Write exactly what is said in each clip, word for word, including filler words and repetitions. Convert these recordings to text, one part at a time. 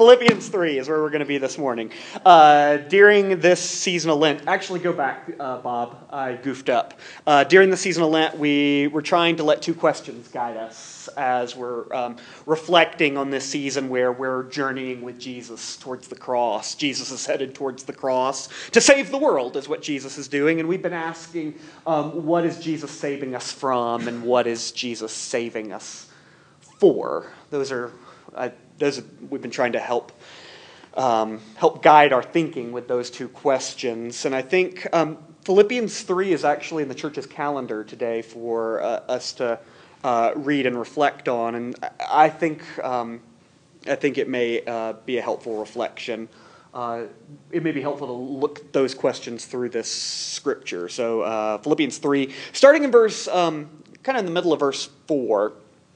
Philippians three is where we're going to be this morning. Uh, during this season of Lent, actually go back, uh, Bob, I goofed up. Uh, during the season of Lent, we were trying to let two questions guide us as we're um, reflecting on this season where we're journeying with Jesus towards the cross. Jesus is headed towards the cross to save the world is what Jesus is doing. And we've been asking, um, what is Jesus saving us from and what is Jesus saving us for? Those are... Uh, those we've been trying to help um, help guide our thinking with those two questions. And I think um, Philippians three is actually in the church's calendar today for uh, us to uh, read and reflect on. And I think um, I think it may uh, be a helpful reflection. Uh, it may be helpful to look at those questions through this scripture. So uh, Philippians three, starting in verse, um, kind of in the middle of verse four.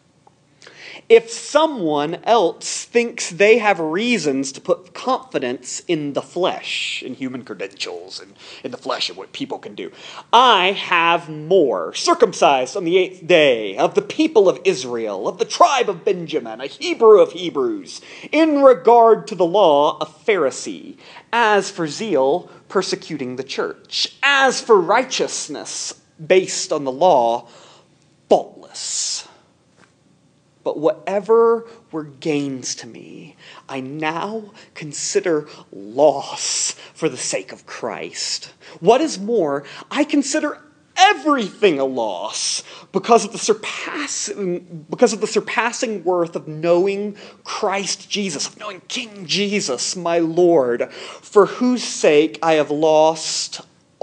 If someone else thinks they have reasons to put confidence in the flesh, in human credentials, and in the flesh of what people can do, I have more. Circumcised on the eighth day, of the people of Israel, of the tribe of Benjamin, a Hebrew of Hebrews, in regard to the law, a Pharisee. As for zeal, persecuting the church. As for righteousness, based on the law, faultless. But whatever were gains to me, I now consider loss for the sake of Christ. What is more, I consider everything a loss because of the surpassing, because of the surpassing worth of knowing Christ Jesus, of knowing King Jesus, my Lord, for whose sake I have lost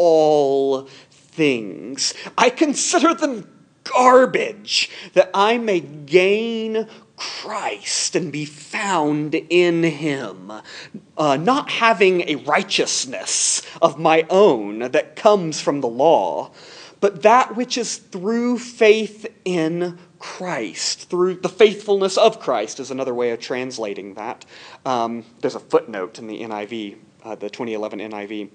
all things. I consider them garbage, that I may gain Christ and be found in him, uh, not having a righteousness of my own that comes from the law, but that which is through faith in Christ, through the faithfulness of Christ is another way of translating that. Um, there's a footnote in the N I V, uh, the twenty eleven N I V.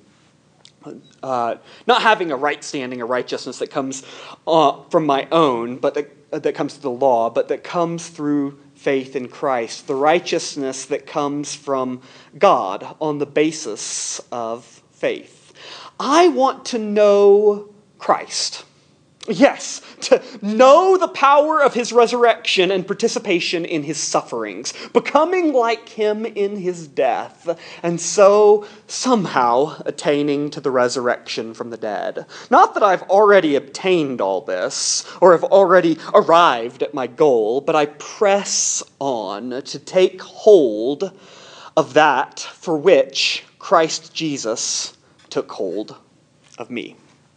Uh, not having a right standing, a righteousness that comes uh, from my own, but that, uh, that comes through the law, but that comes through faith in Christ. The righteousness that comes from God on the basis of faith. I want to know Christ. Yes, to know the power of his resurrection and participation in his sufferings, becoming like him in his death, and so somehow attaining to the resurrection from the dead. Not that I've already obtained all this, or have already arrived at my goal, but I press on to take hold of that for which Christ Jesus took hold of me.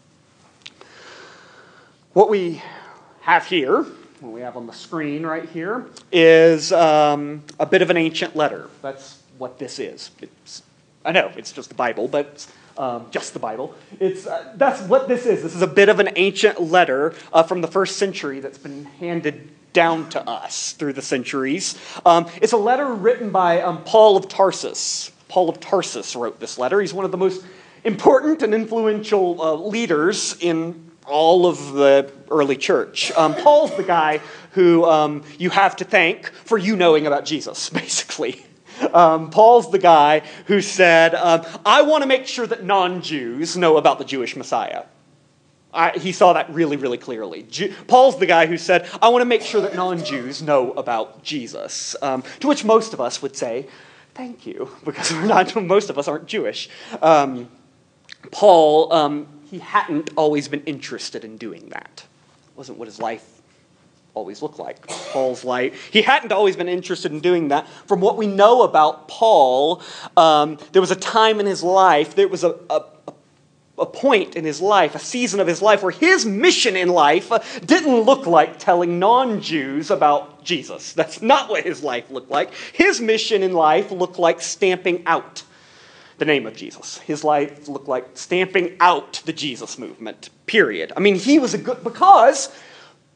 What we have here, what we have on the screen right here, is um, a bit of an ancient letter. That's what this is. It's, I know, it's just the Bible, but it's um, just the Bible. It's uh, that's what this is. This is a bit of an ancient letter uh, from the first century that's been handed down to us through the centuries. Um, it's a letter written by um, Paul of Tarsus. Paul of Tarsus wrote this letter. He's one of the most important and influential uh, leaders in all of the early church. Um, Paul's the guy who um, you have to thank for you knowing about Jesus, basically. Um, Paul's the guy who said, um, I want to make sure that non-Jews know about the Jewish Messiah. I, he saw that really, really clearly. Jew, Paul's the guy who said, I want to make sure that non-Jews know about Jesus. Um, to which most of us would say, thank you, because we're not, most of us aren't Jewish. Um, Paul... Um, He hadn't always been interested in doing that. It wasn't what his life always looked like. Paul's life. He hadn't always been interested in doing that. From what we know about Paul, um, there was a time in his life, there was a, a, a point in his life, a season of his life, where his mission in life didn't look like telling non-Jews about Jesus. That's not what his life looked like. His mission in life looked like stamping out the name of Jesus. His life looked like stamping out the Jesus movement, period. I mean, he was a good, because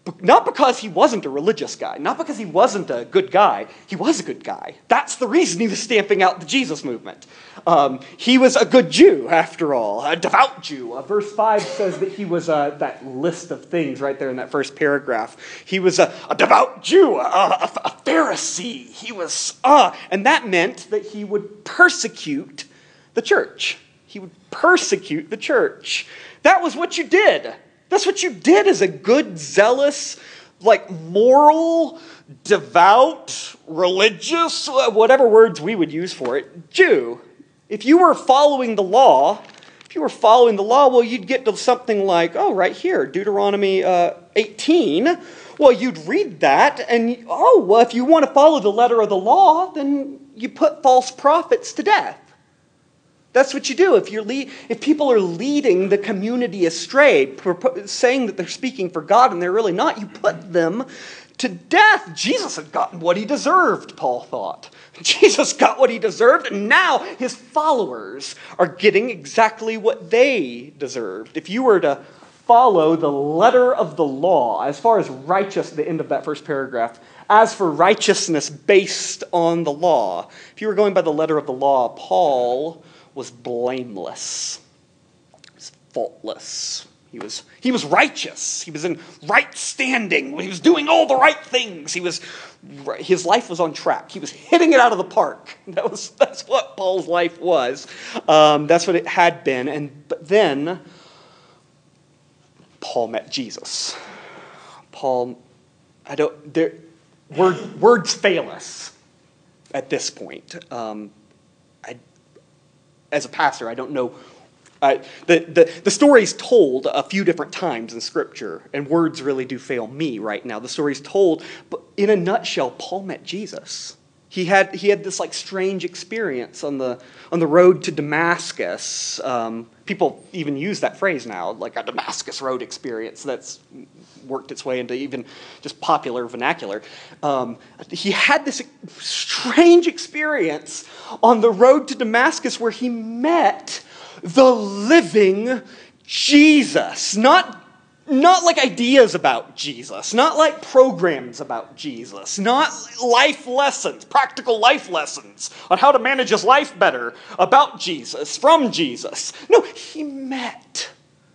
Not because he wasn't a religious guy, not because he wasn't a good guy. He was a good guy. That's the reason he was stamping out the Jesus movement. Um, he was a good Jew, after all, a devout Jew. Uh, verse five says that he was uh, that list of things right there in that first paragraph. He was a, a devout Jew, a, a, a Pharisee. He was, uh, and that meant that he would persecute the church. He would persecute the church. That was what you did. That's what you did as a good, zealous, like moral, devout, religious, whatever words we would use for it, Jew. If you were following the law, if you were following the law, well, you'd get to something like, oh, right here, Deuteronomy uh, eighteen. Well, you'd read that, and oh, well, if you want to follow the letter of the law, then you put false prophets to death. That's what you do. If you're le- if people are leading the community astray, propo- saying that they're speaking for God and they're really not, you put them to death. Jesus had gotten what he deserved, Paul thought. Jesus got what he deserved, and now his followers are getting exactly what they deserved. If you were to follow the letter of the law, as far as righteous, the end of that first paragraph, as for righteousness based on the law, if you were going by the letter of the law, Paul was blameless. He was faultless. He was, he was righteous. He was in right standing. He was doing all the right things. He was, his life was on track. He was hitting it out of the park. That was, that's what Paul's life was. Um, that's what it had been. And but then Paul met Jesus. Paul, I don't, there, word, words fail us at this point. Um, I, as a pastor, I don't know. Uh, the, the, the story's told a few different times in Scripture, and words really do fail me right now. The story's told, but in a nutshell, Paul met Jesus. He had he had this like strange experience on the on the road to Damascus. Um, people even use that phrase now, like a Damascus Road experience. That's worked its way into even just popular vernacular. Um, he had this strange experience on the road to Damascus where he met the living Jesus. Not Not like ideas about Jesus, not like programs about Jesus, not life lessons, practical life lessons on how to manage his life better about Jesus, from Jesus. No, he met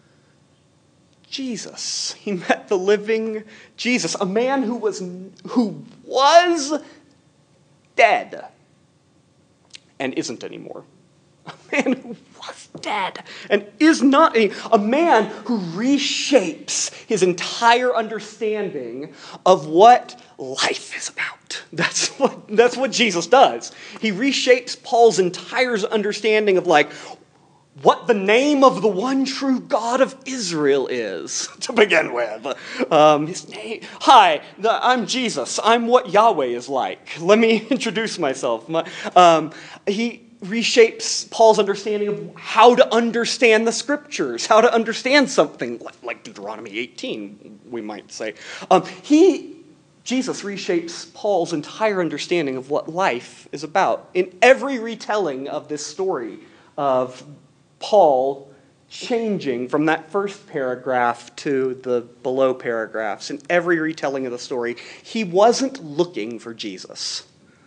Jesus. He met the living Jesus, a man who was, who was dead and isn't anymore. A man who was dead and is not any, a man who reshapes his entire understanding of what life is about. That's what, that's what Jesus does. He reshapes Paul's entire understanding of like what the name of the one true God of Israel is, to begin with. Um, his name, hi, the, I'm Jesus. I'm what Yahweh is like. Let me introduce myself. My, um, he reshapes Paul's understanding of how to understand the Scriptures, how to understand something like, like Deuteronomy eighteen, we might say. Um, he, Jesus reshapes Paul's entire understanding of what life is about. In every retelling of this story of Paul changing from that first paragraph to the below paragraphs, in every retelling of the story, he wasn't looking for Jesus.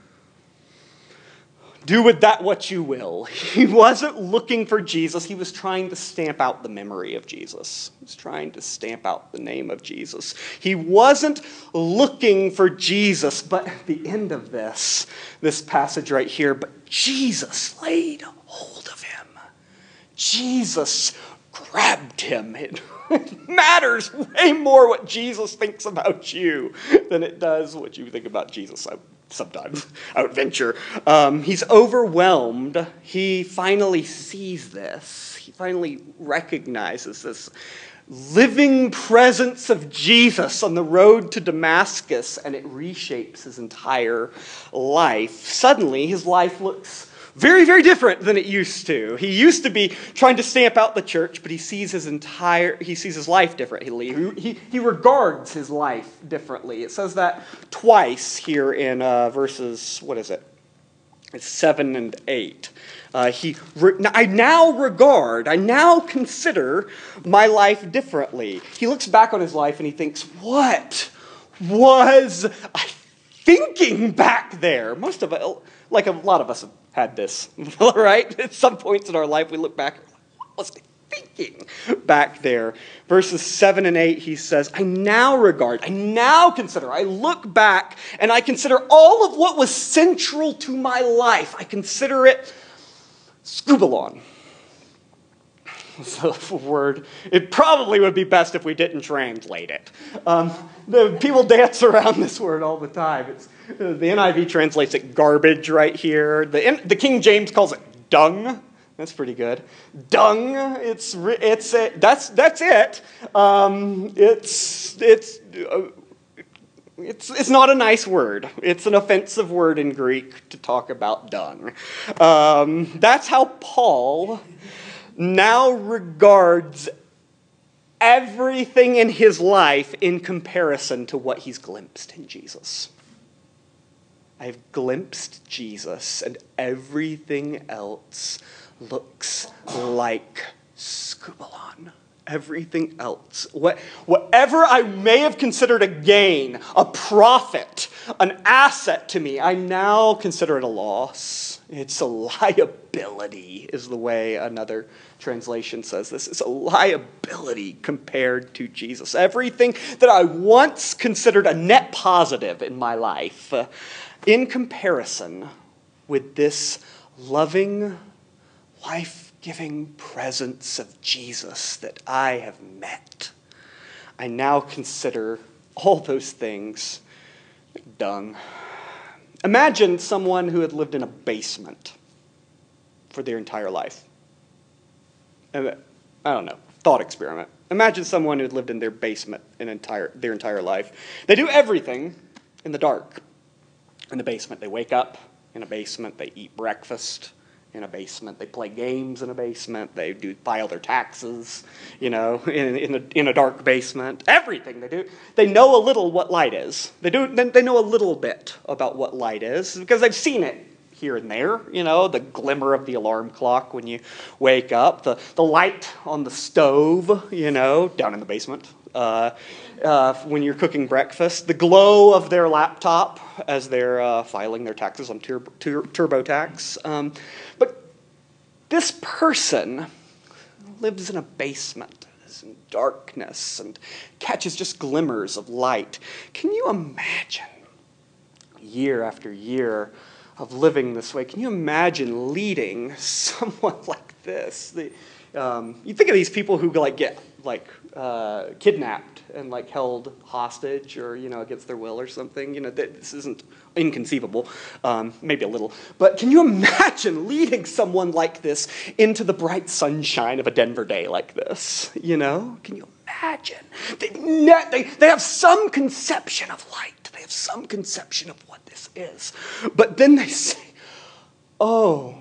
Do with that what you will. He wasn't looking for Jesus. He was trying to stamp out the memory of Jesus. He was trying to stamp out the name of Jesus. He wasn't looking for Jesus, but at the end of this, this passage right here, but Jesus laid hold of him. Jesus grabbed him. It, it matters way more what Jesus thinks about you than it does what you think about Jesus. I, sometimes, I would venture. Um, he's overwhelmed. He finally sees this. He finally recognizes this living presence of Jesus on the road to Damascus, and it reshapes his entire life. Suddenly, his life looks very, very different than it used to. He used to be trying to stamp out the church, but he sees his entire, he sees his life differently. He, he, he regards his life differently. It says that twice here in uh, verses, what is it? It's seven and eight. Uh, he, re- I now regard, I now consider my life differently. He looks back on his life and he thinks, what was I thinking back there? Most of it, like a lot of us have had this, right? At some points in our life, we look back, what was I thinking back there? Verses seven and eight, he says, I now regard, I now consider, I look back and I consider all of what was central to my life. I consider it skubalon. It's a word. It probably would be best if we didn't translate it. Um, the people dance around this word all the time. It's, the N I V translates it garbage right here. The, the King James calls it dung. That's pretty good. Dung. It's it's it. That's that's it. Um, it's it's. Uh, It's, it's not a nice word. It's an offensive word in Greek to talk about dung. Um, that's how Paul now regards everything in his life in comparison to what he's glimpsed in Jesus. I've glimpsed Jesus, and everything else looks like skubalon. Everything else, what, whatever I may have considered a gain, a profit, an asset to me, I now consider it a loss. It's a liability, is the way another translation says this. It's a liability compared to Jesus. Everything that I once considered a net positive in my life, uh, in comparison with this loving, life-giving presence of Jesus that I have met, I now consider all those things dung. Imagine someone who had lived in a basement for their entire life. I don't know, thought experiment. Imagine someone who had lived in their basement an entire, their entire life. They do everything in the dark. In the basement, they wake up in a basement, they eat breakfast in a basement, they play games in a basement, they do file their taxes, you know, in in a, in a dark basement. Everything they do, they know a little what light is. They do. They know a little bit about what light is because they've seen it here and there. You know, the glimmer of the alarm clock when you wake up, the the light on the stove, you know, down in the basement. Uh, uh, when you're cooking breakfast, the glow of their laptop as they're uh, filing their taxes on tur- tur- TurboTax. Um, but this person lives in a basement, is in darkness, and catches just glimmers of light. Can you imagine, year after year of living this way, can you imagine leading someone like this? The, um, you think of these people who like get like uh, kidnapped and like held hostage, or you know, against their will or something. You know, th- this isn't inconceivable, um, maybe a little. But can you imagine leading someone like this into the bright sunshine of a Denver day like this? You know, can you imagine? They ne- they they have some conception of light. They have some conception of what this is, but then they say, "Oh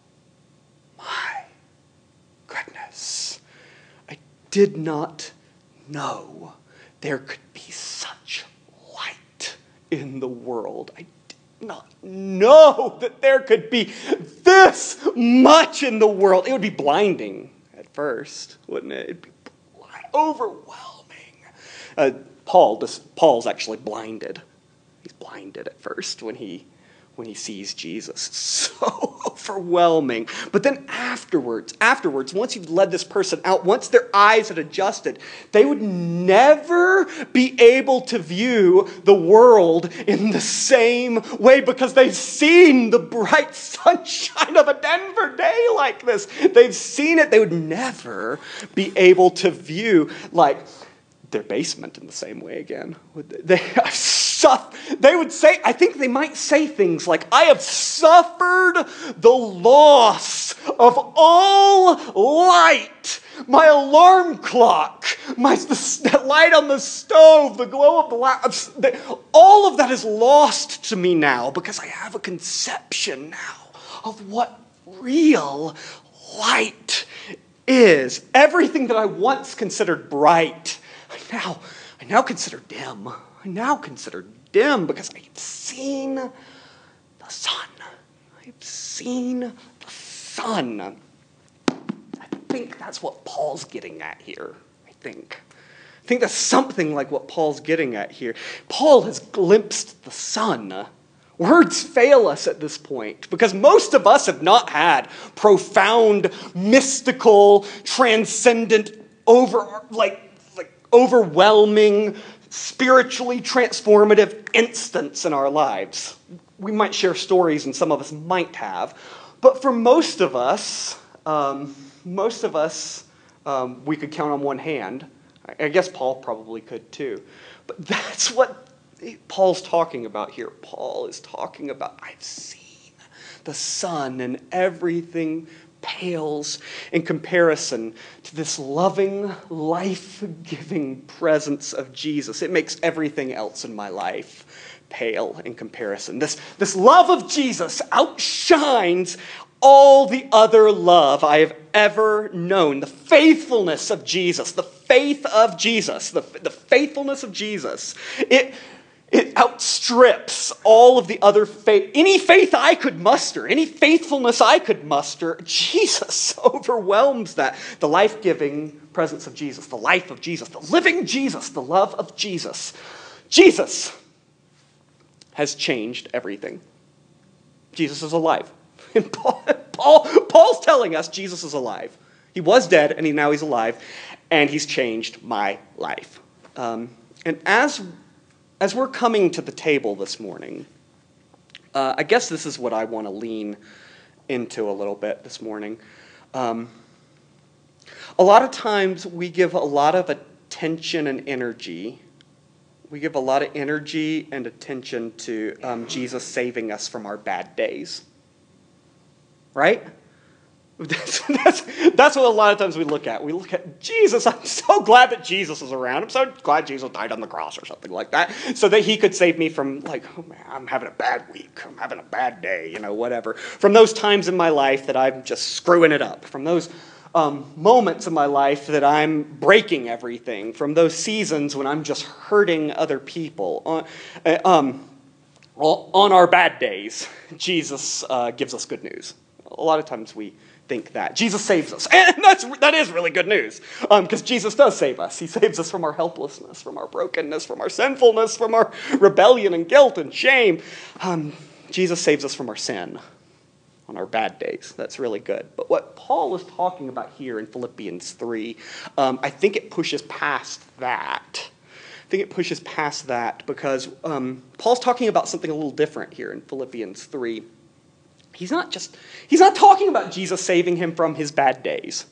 my goodness, I did not know there could be such light in the world. I did not know that there could be this much in the world." It would be blinding at first, wouldn't it? It'd be overwhelming. Uh, Paul, this, Paul's actually blinded. He's blinded at first when he when he sees Jesus. It's so overwhelming. But then afterwards, afterwards, once you've led this person out, once their eyes had adjusted, they would never be able to view the world in the same way because they've seen the bright sunshine of a Denver day like this. They've seen it. They would never be able to view like their basement in the same way again. They have suffered. They would say, I think they might say things like, "I have suffered the loss of all light. My alarm clock, my the light on the stove, the glow of the light, all of that is lost to me now because I have a conception now of what real light is. Everything that I once considered bright, I now, I now consider dim. I now consider dim because I've seen the sun. I've seen the Son. I think that's what Paul's getting at here, I think. I think that's something like what Paul's getting at here. Paul has glimpsed the Son. Words fail us at this point because most of us have not had profound, mystical, transcendent, over like, like overwhelming, spiritually transformative instance in our lives. We might share stories, and some of us might have, but for most of us, um, most of us, um, we could count on one hand. I guess Paul probably could too. But that's what Paul's talking about here. Paul is talking about, I've seen the Son, and everything pales in comparison to this loving, life-giving presence of Jesus. It makes everything else in my life pale in comparison. This, this love of Jesus outshines all the other love I have ever known. The faithfulness of Jesus, the faith of Jesus, the, the faithfulness of Jesus, it, it outstrips all of the other faith, any faith I could muster, any faithfulness I could muster. Jesus overwhelms that. The life-giving presence of Jesus, the life of Jesus, the living Jesus, the love of Jesus. Jesus has changed everything. Jesus is alive. And Paul, Paul, Paul's telling us Jesus is alive. He was dead, and he, now he's alive, and he's changed my life. Um, and as, as we're coming to the table this morning, uh, I guess this is what I want to lean into a little bit this morning. Um, a lot of times we give a lot of attention and energy. We give a lot of energy and attention to um, Jesus saving us from our bad days. Right? That's, that's, that's what a lot of times we look at. We look at Jesus. I'm so glad that Jesus is around. I'm so glad Jesus died on the cross or something like that so that he could save me from, like, oh man, I'm having a bad week. I'm having a bad day, you know, whatever. From those times in my life that I'm just screwing it up. From those um, moments in my life that I'm breaking everything. From those seasons when I'm just hurting other people. Uh, um, on our bad days, Jesus uh, gives us good news. A lot of times we think that. Jesus saves us. And that's, that is really good news. Because um, Jesus does save us. He saves us from our helplessness, from our brokenness, from our sinfulness, from our rebellion and guilt and shame. Um, Jesus saves us from our sin on our bad days. That's really good. But what Paul is talking about here in Philippians three, um, I think it pushes past that. I think it pushes past that because um, Paul's talking about something a little different here in Philippians three. He's not just, he's not talking about Jesus saving him from his bad days.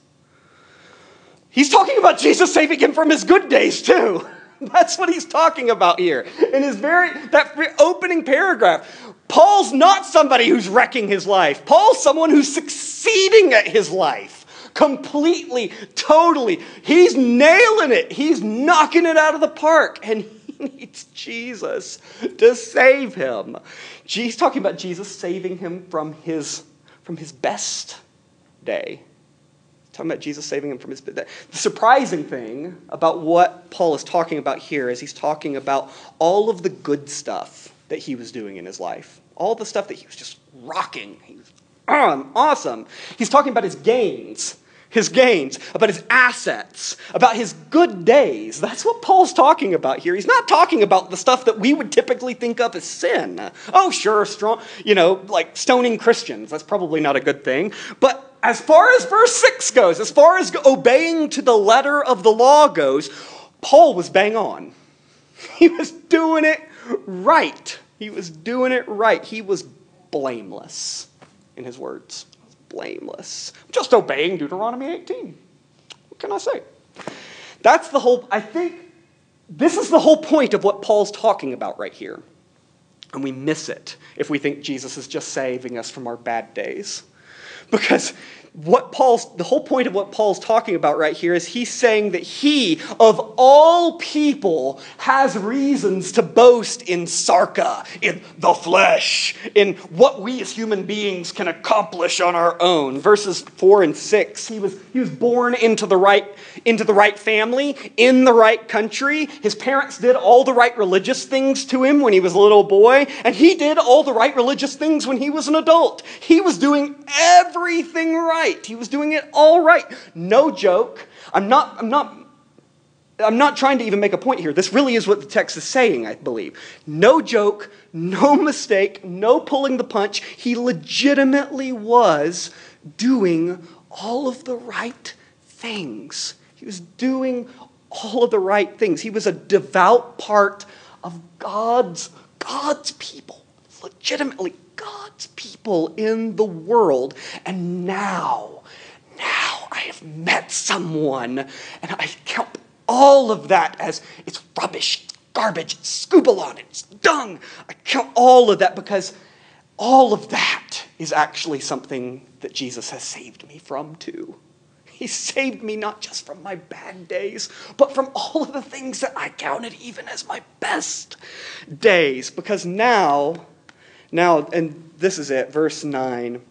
He's talking about Jesus saving him from his good days too. That's what he's talking about here. In his very, that opening paragraph, Paul's not somebody who's wrecking his life. Paul's someone who's succeeding at his life. Completely, totally. He's nailing it. He's knocking it out of the park. And he needs Jesus to save him. He's talking about Jesus saving him from his, from his best day. He's talking about Jesus saving him from his best day. The surprising thing about what Paul is talking about here is he's talking about all of the good stuff that he was doing in his life. All the stuff that he was just rocking. He was um, awesome. He's talking about his gains. His gains, about his assets, about his good days. That's what Paul's talking about here. He's not talking about the stuff that we would typically think of as sin. Oh, sure, strong, you know, like stoning Christians. That's probably not a good thing. But as far as verse six goes, as far as obeying to the letter of the law goes, Paul was bang on. He was doing it right. He was doing it right. He was blameless in his words. Blameless. Just obeying Deuteronomy eighteen. What can I say? That's the whole, I think, this is the whole point of what Paul's talking about right here. And we miss it if we think Jesus is just saving us from our bad days. Because what Paul's, the whole point of what Paul's talking about right here is he's saying that he, of all people has reasons to boast in sarka, in the flesh, in what we as human beings can accomplish on our own. Verses four and six, he was, he was born into the right, into the right family, in the right country. His parents did all the right religious things to him when he was a little boy, and he did all the right religious things when he was an adult. He was doing everything right. He was doing it all right. No joke. I'm not, I'm not, I'm not trying to even make a point here. This really is what the text is saying, I believe. No joke, no mistake, no pulling the punch. He legitimately was doing all of the right things. He was doing all of the right things. He was a devout part of God's, God's people. Legitimately God's people in the world. And now, now I have met someone, and I count all of that as it's rubbish, it's garbage, it's scubalon, it's dung. I count all of that because all of that is actually something that Jesus has saved me from too. He saved me not just from my bad days, but from all of the things that I counted even as my best days. Because now, now, and this is it, verse nine.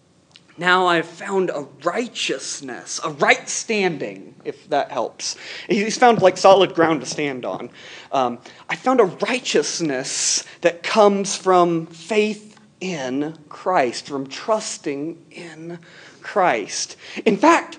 Now I've found a righteousness, a right standing, if that helps. He's found like solid ground to stand on. Um, I found a righteousness that comes from faith in Christ, from trusting in Christ. In fact,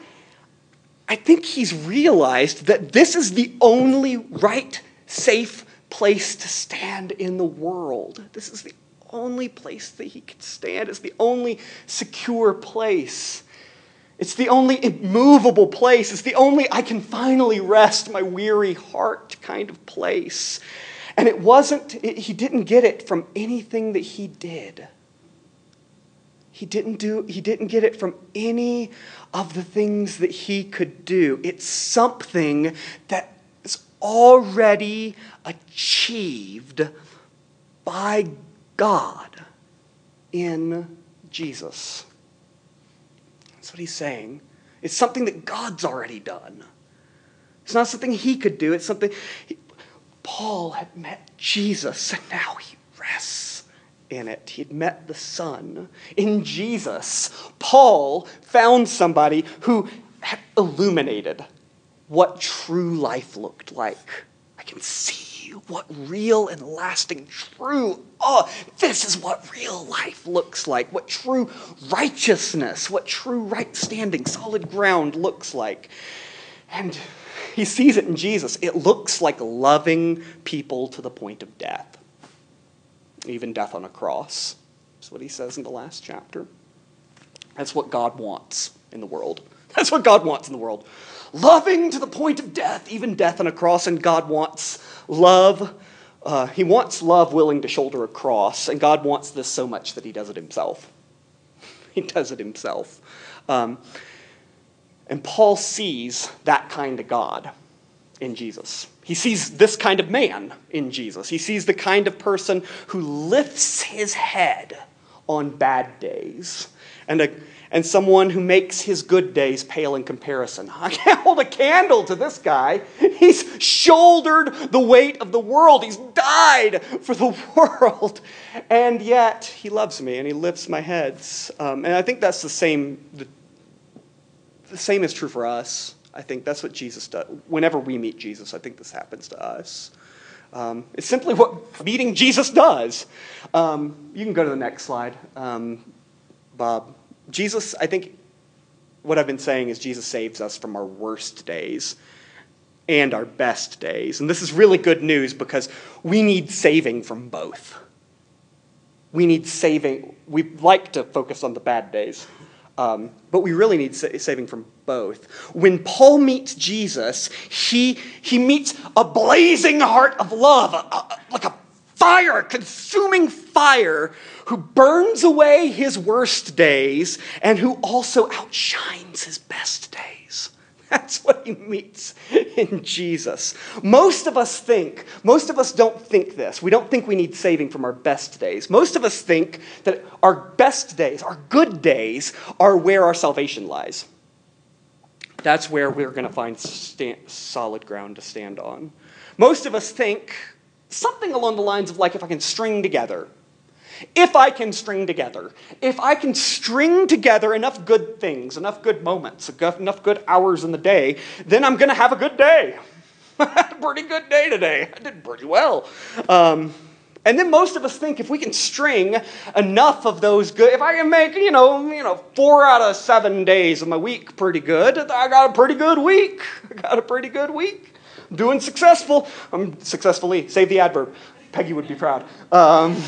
I think he's realized that this is the only right, safe place to stand in the world. This is the only place that he can stand. It's the only secure place. It's the only immovable place. It's the only I can finally rest my weary heart kind of place. And it wasn't, it, he didn't get it from anything that he did. He didn't do, he didn't get it from any of the things that he could do. It's something that is already achieved by God in Jesus. That's what he's saying. It's something that God's already done. It's not something he could do. It's something... He, Paul had met Jesus, and now he rests in it. He had met the Son. In Jesus, Paul found somebody who had illuminated what true life looked like. I can see what real and lasting true, oh, this is what real life looks like. What true righteousness, what true right standing, solid ground looks like. And he sees it in Jesus. It looks like loving people to the point of death. Even death on a cross. That's what he says in the last chapter. That's what God wants in the world. That's what God wants in the world. Loving to the point of death, even death on a cross, and God wants love. Uh, he wants love willing to shoulder a cross, and God wants this so much that he does it himself. He does it himself. Um, and Paul sees that kind of God in Jesus. He sees this kind of man in Jesus. He sees the kind of person who lifts his head on bad days, and a and someone who makes his good days pale in comparison. I can't hold a candle to this guy. He's shouldered the weight of the world. He's died for the world. And yet, he loves me and he lifts my heads. Um, and I think that's the same, the, the same is true for us. I think that's what Jesus does. Whenever we meet Jesus, I think this happens to us. Um, it's simply what meeting Jesus does. Um, you can go to the next slide, um, Bob. Jesus, I think what I've been saying is Jesus saves us from our worst days and our best days. And this is really good news because we need saving from both. We need saving. We like to focus on the bad days, um, but we really need sa- saving from both. When Paul meets Jesus, he, he meets a blazing heart of love, a, a, like a fire, consuming fire, who burns away his worst days and who also outshines his best days. That's what he meets in Jesus. Most of us think, most of us don't think this. We don't think we need saving from our best days. Most of us think that our best days, our good days, are where our salvation lies. That's where we're going to find sta- solid ground to stand on. Most of us think something along the lines of like, if I can string together, if I can string together, if I can string together enough good things, enough good moments, enough good hours in the day, then I'm going to have a good day. I had a pretty good day today. I did pretty well. Um, and then most of us think if we can string enough of those good, if I can make, you know, you know, four out of seven days of my week pretty good, I got a pretty good week. I got a pretty good week. I'm doing successful. I'm successfully. Save the adverb. Peggy would be proud. Um,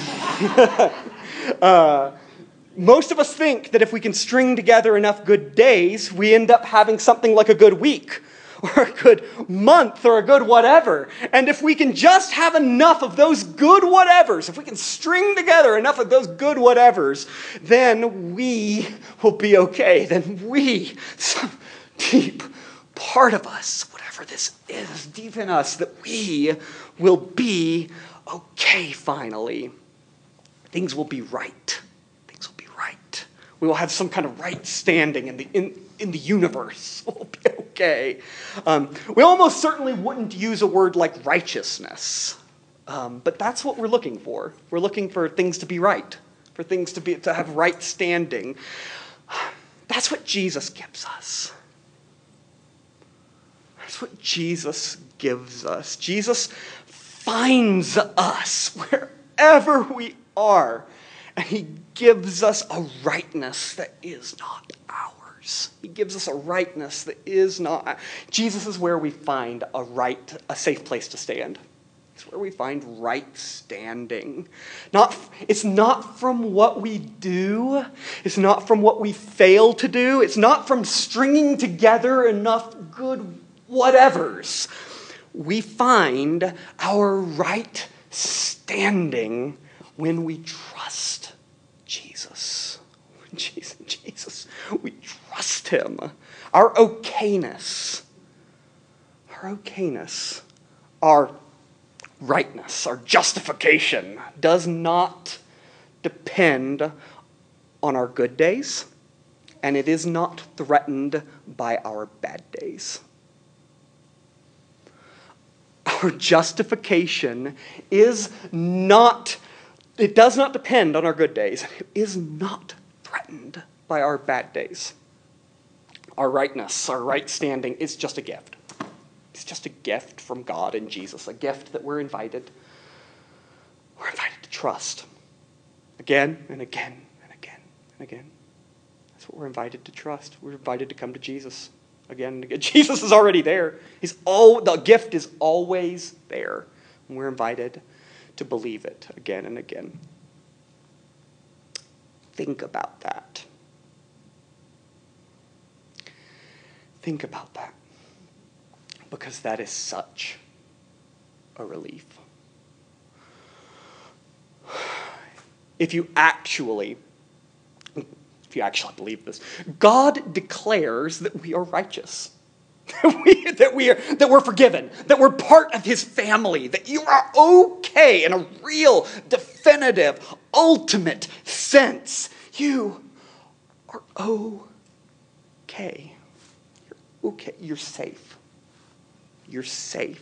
uh, most of us think that if we can string together enough good days, we end up having something like a good week, or a good month, or a good whatever. And if we can just have enough of those good whatevers, if we can string together enough of those good whatevers, then we will be okay. Then we, some deep part of us, whatever this is deep in us, that we will be okay finally. Things will be right. Things will be right. We will have some kind of right standing in the in, in the universe. We'll be okay. Um, we almost certainly wouldn't use a word like righteousness. Um, but that's what we're looking for. We're looking for things to be right, for things to be to have right standing. That's what Jesus gives us. That's what Jesus gives us. Jesus finds us wherever we are, and he gives us a rightness that is not ours. He gives us a rightness that is not. Jesus is where we find a right, a safe place to stand. It's where we find right standing. Not, it's not from what we do. It's not from what we fail to do. It's not from stringing together enough good whatevers. We find our right standing when we trust Jesus. When Jesus, Jesus, we trust him. Our okayness, our okayness, our rightness, our justification does not depend on our good days, and it is not threatened by our bad days. Our justification is not, it does not depend on our good days. It is not threatened by our bad days. Our rightness, our right standing is just a gift. It's just a gift from God and Jesus, a gift that we're invited. We're invited to trust again and again and again and again. That's what we're invited to trust. We're invited to come to Jesus. Again and again. Jesus is already there. He's all, the gift is always there. And we're invited to believe it again and again. Think about that. Think about that. Because that is such a relief. If you actually If you actually believe this, God declares that we are righteous, that, we, that, we are, that we're forgiven, that we're part of his family, that you are okay in a real, definitive, ultimate sense. You are okay. You're okay. You're safe. You're safe.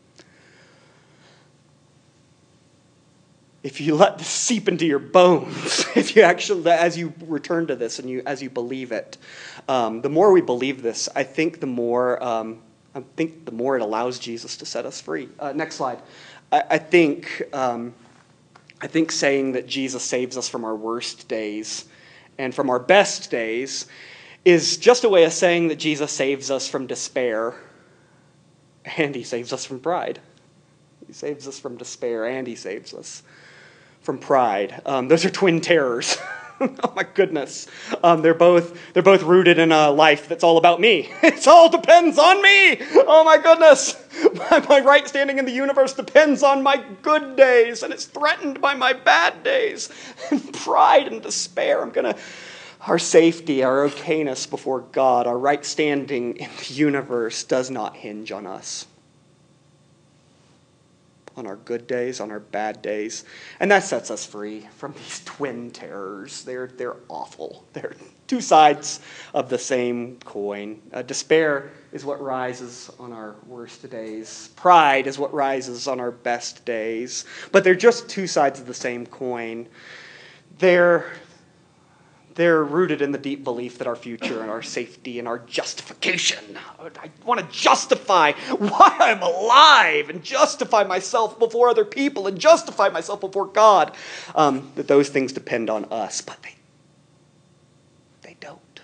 If you let this seep into your bones, if you actually, as you return to this and you as you believe it, um, the more we believe this, I think the more um, I think the more it allows Jesus to set us free. Uh, next slide. I, I think um, I think saying that Jesus saves us from our worst days and from our best days is just a way of saying that Jesus saves us from despair, and he saves us from pride. He saves us from despair, and he saves us from pride. Um, those are twin terrors. Oh my goodness. Um, they're both they're both rooted in a life that's all about me. It all depends on me. Oh my goodness. My, my right standing in the universe depends on my good days, and it's threatened by my bad days. And pride and despair. I'm gonna our safety, our okayness before God, our right standing in the universe does not hinge on us. on our good days, on our bad days. And that sets us free from these twin terrors. They're, they're awful. They're two sides of the same coin. Uh, despair is what rises on our worst days. Pride is what rises on our best days. But they're just two sides of the same coin. They're, they're rooted in the deep belief that our future and our safety and our justification, I want to justify why I'm alive and justify myself before other people and justify myself before God, um, that those things depend on us, but they, they don't.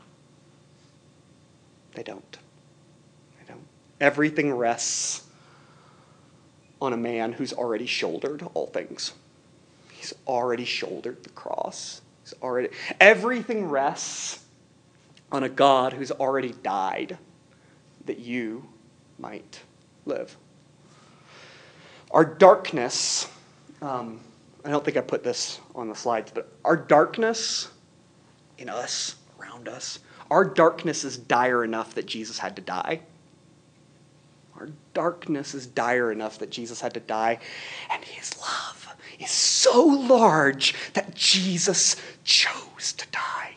They don't. They don't. Everything rests on a man who's already shouldered all things. He's already shouldered the cross. He's already, everything rests on a God who's already died that you might live. Our darkness, um, I don't think I put this on the slides, but our darkness in us, around us, our darkness is dire enough that Jesus had to die. Our darkness is dire enough that Jesus had to die, and his love is so large that Jesus chose to die.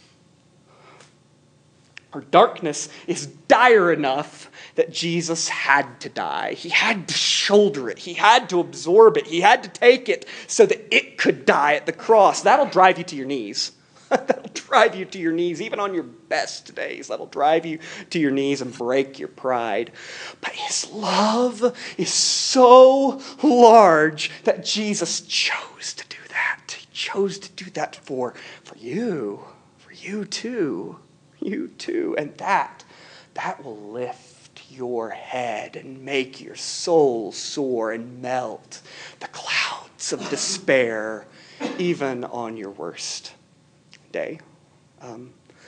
Our darkness is dire enough that Jesus had to die. He had to shoulder it. He had to absorb it. He had to take it so that it could die at the cross. That'll drive you to your knees. That'll drive you to your knees, even on your best days. That'll drive you to your knees and break your pride. But his love is so large that Jesus chose to do that. He chose to do that for, for you, for you too, you too. And that, that will lift your head and make your soul soar and melt the clouds of despair, even on your worst day. Um,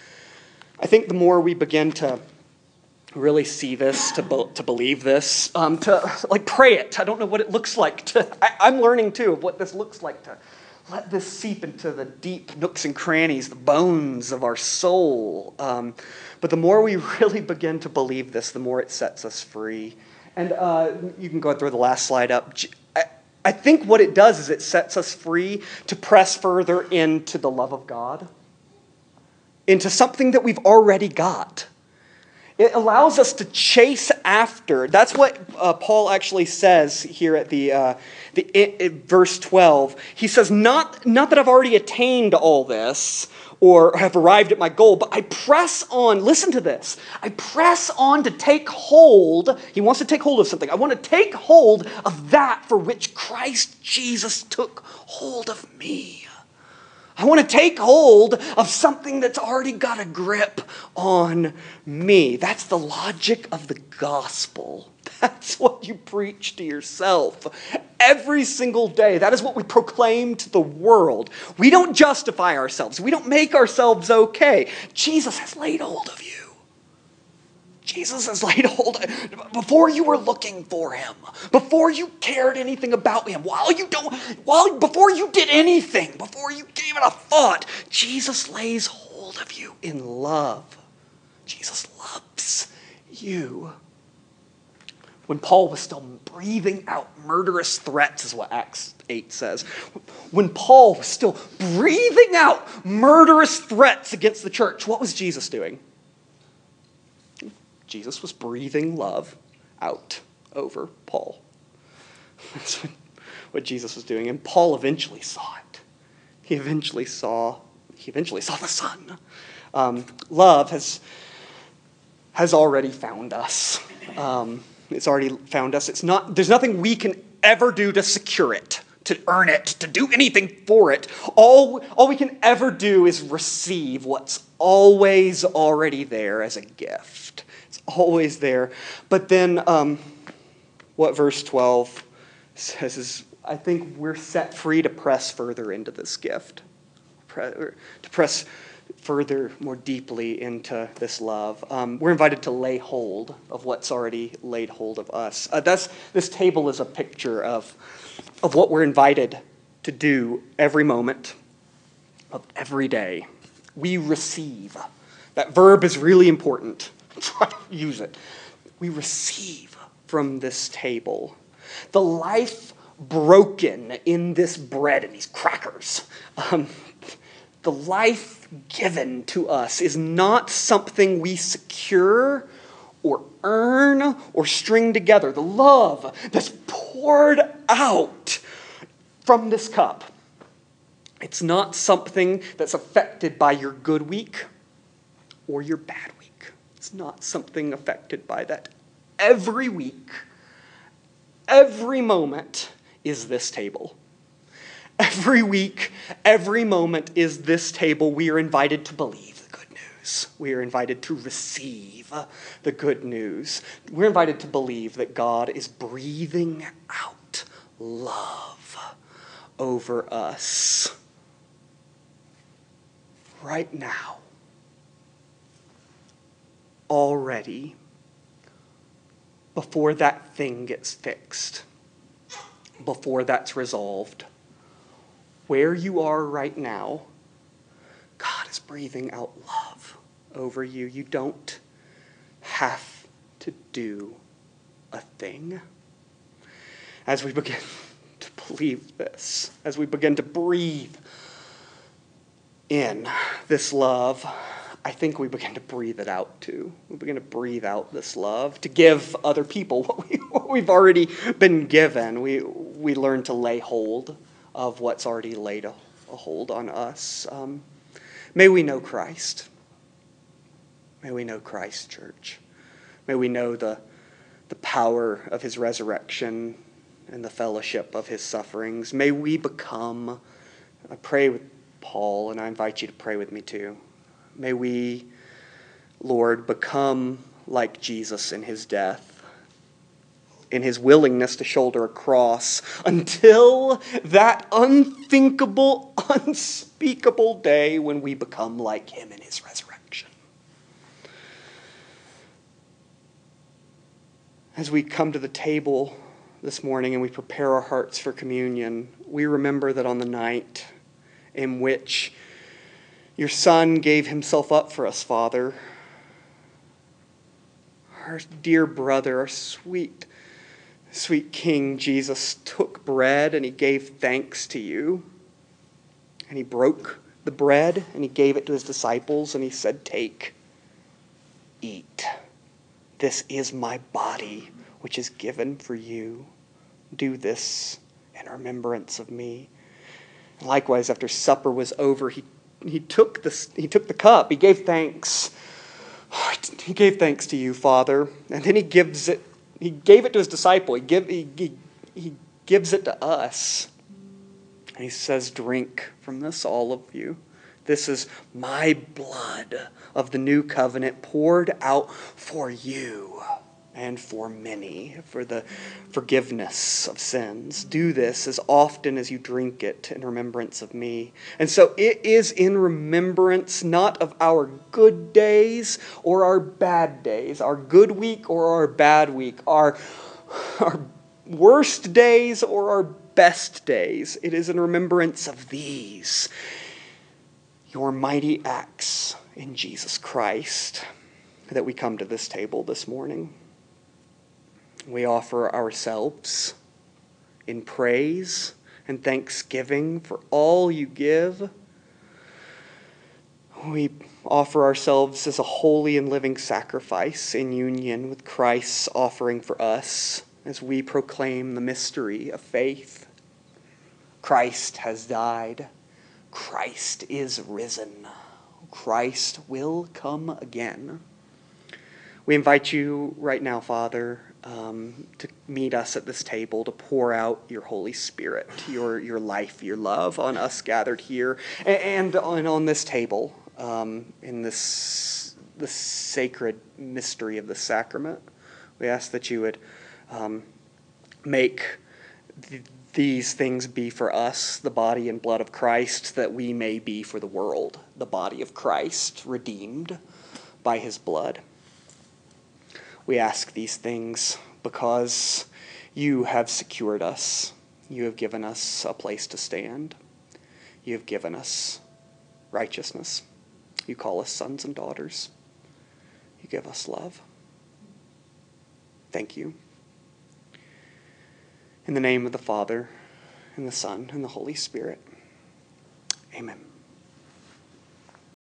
I think the more we begin to really see this, to be, to believe this, um, to like pray it. I don't know what it looks like. To I, I'm learning too of what this looks like to let this seep into the deep nooks and crannies, the bones of our soul. Um, but the more we really begin to believe this, the more it sets us free. And uh, you can go through the last slide up. I, I think what it does is it sets us free to press further into the love of God, into something that we've already got. It allows us to chase after. That's what uh, Paul actually says here at the, uh, the it, it, verse twelve. He says, not, not that I've already attained all this or have arrived at my goal, but I press on. Listen to this. I press on to take hold. He wants to take hold of something. I want to take hold of that for which Christ Jesus took hold of me. I want to take hold of something that's already got a grip on me. That's the logic of the gospel. That's what you preach to yourself every single day. That is what we proclaim to the world. We don't justify ourselves. We don't make ourselves okay. Jesus has laid hold of you. Jesus has laid hold of, before you were looking for him, before you cared anything about him, while you don't, while before you did anything, before you gave it a thought, Jesus lays hold of you in love. Jesus loves you. When Paul was still breathing out murderous threats, is what Acts eight says. When Paul was still breathing out murderous threats against the church, what was Jesus doing? Jesus was breathing love out over Paul. That's what Jesus was doing. And Paul eventually saw it. He eventually saw, he eventually saw the Son. Um, love has, has already found us. Um, it's already found us. It's not, there's nothing we can ever do to secure it, to earn it, to do anything for it. All, all we can ever do is receive what's always already there as a gift. Always there. But then um, what verse twelve says is, I think we're set free to press further into this gift. To press further, more deeply into this love. Um, we're invited to lay hold of what's already laid hold of us. Uh, that's, this table is a picture of, of what we're invited to do every moment of every day. We receive. That verb is really important. Try to use it. We receive from this table. The life broken in this bread and these crackers. Um, the life given to us is not something we secure or earn or string together. The love that's poured out from this cup, it's not something that's affected by your good week or your bad week. It's not something affected by that. Every week, every moment is this table. Every week, every moment is this table. We are invited to believe the good news. We are invited to receive the good news. We're invited to believe that God is breathing out love over us right now. Already, before that thing gets fixed, before that's resolved, where you are right now, God is breathing out love over you. You don't have to do a thing. As we begin to believe this, as we begin to breathe in this love, I think we begin to breathe it out too. We begin to breathe out this love, to give other people what, we, what we've already been given. We, we learn to lay hold of what's already laid a, a hold on us. Um, may we know Christ. May we know Christ, church. May we know the, the power of his resurrection and the fellowship of his sufferings. May we become, I pray with Paul, and I invite you to pray with me too. May we, Lord, become like Jesus in his death, in his willingness to shoulder a cross, until that unthinkable, unspeakable day when we become like him in his resurrection. As we come to the table this morning and we prepare our hearts for communion, we remember that on the night in which your Son gave himself up for us, Father, our dear brother, our sweet, sweet King Jesus took bread and he gave thanks to you. And he broke the bread and he gave it to his disciples and he said, "Take, eat. This is my body, which is given for you. Do this in remembrance of me." And likewise, after supper was over, he He took the, he took the cup. He gave thanks. He gave thanks to you, Father. And then he gives it, he gave it to his disciple. He, give, he, he, he gives it to us. And he says, "Drink from this, all of you. This is my blood of the new covenant poured out for you and for many, for the forgiveness of sins. Do this as often as you drink it in remembrance of me." And so it is in remembrance not of our good days or our bad days, our good week or our bad week, our, our worst days or our best days. It is in remembrance of these, your mighty acts in Jesus Christ, that we come to this table this morning. We offer ourselves in praise and thanksgiving for all you give. We offer ourselves as a holy and living sacrifice in union with Christ's offering for us as we proclaim the mystery of faith. Christ has died. Christ is risen. Christ will come again. We invite you right now, Father, um, to meet us at this table, to pour out your Holy Spirit, your your life, your love on us gathered here, and on, on this table, um, in this, this sacred mystery of the sacrament. We ask that you would um, make th- these things be for us the body and blood of Christ, that we may be for the world the body of Christ, redeemed by his blood. We ask these things because you have secured us. You have given us a place to stand. You have given us righteousness. You call us sons and daughters. You give us love. Thank you. In the name of the Father, and the Son, and the Holy Spirit. Amen.